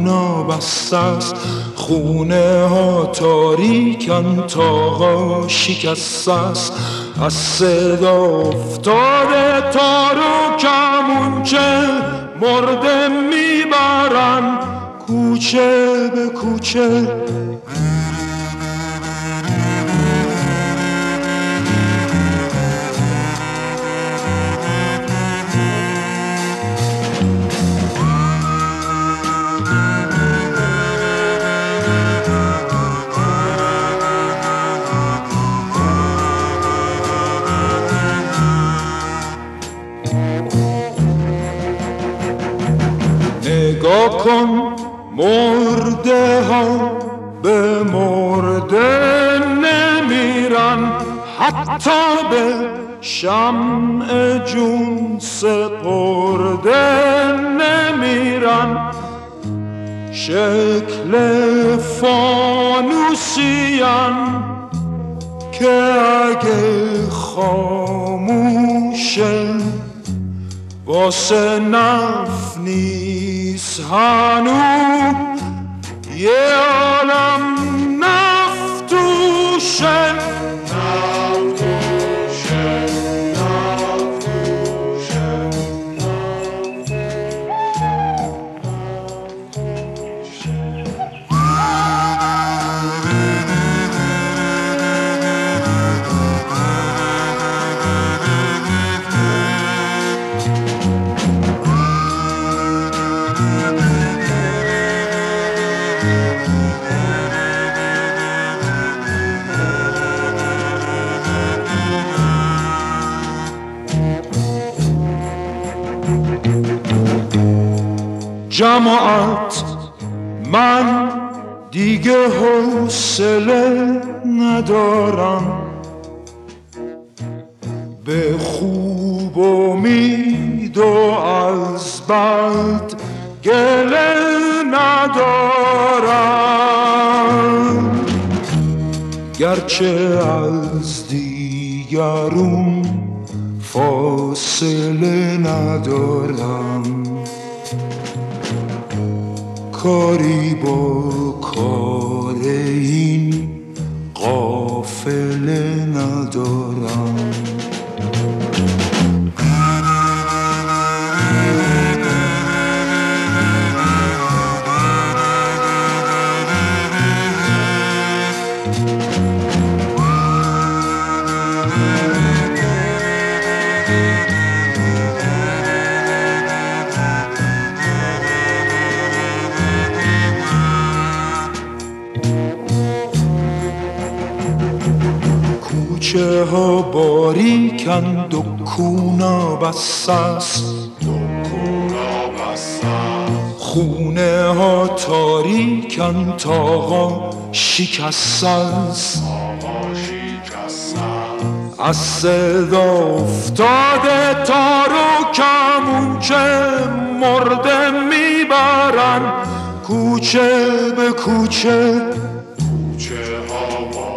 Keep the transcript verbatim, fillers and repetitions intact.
دکونا بسته است، خونه ها تاریکن، تاقا شکسته است. از صدا افتاده تار و کمونچه، مرده میبرن کوچه به کوچه. نگاه کن مرده ها به مرده نمیرن، حتی به شمع جون سپرده نمیرن. شکل فانوسیان که اگه خاموشه واسه نف نیست هنو، یه عالم نف توشه. جماعت من دیگه حوصله ندارم، به خوب امید و از بد گله ندارم. گرچه از دیگرون فاصله ندارم، کاری با کار این قافله ندارم. کوچه ها باریکن، دکونا بسته است، خونه ها تاریکن، تاقا شکسته است. از صدا افتاده تار و کمونچه، مرده میبرن کوچه به کوچه. کوچه ها